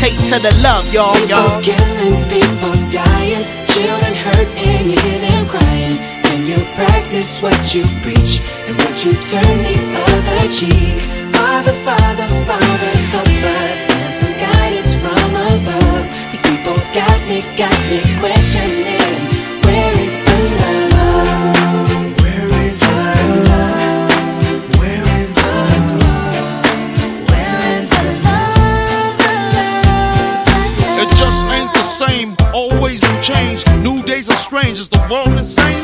gravitate to the love, y'all. People killing, people dying, children hurt and you hear them crying. Can you practice what you preach, and would you turn the other cheek? Father, Father, Father, help us, send some guidance from above. These people got me questioning, where is the love? Where is the love? Where is the love? Where is the love? The love, the love? It just ain't the same, always new change. New days are strange, is the world insane?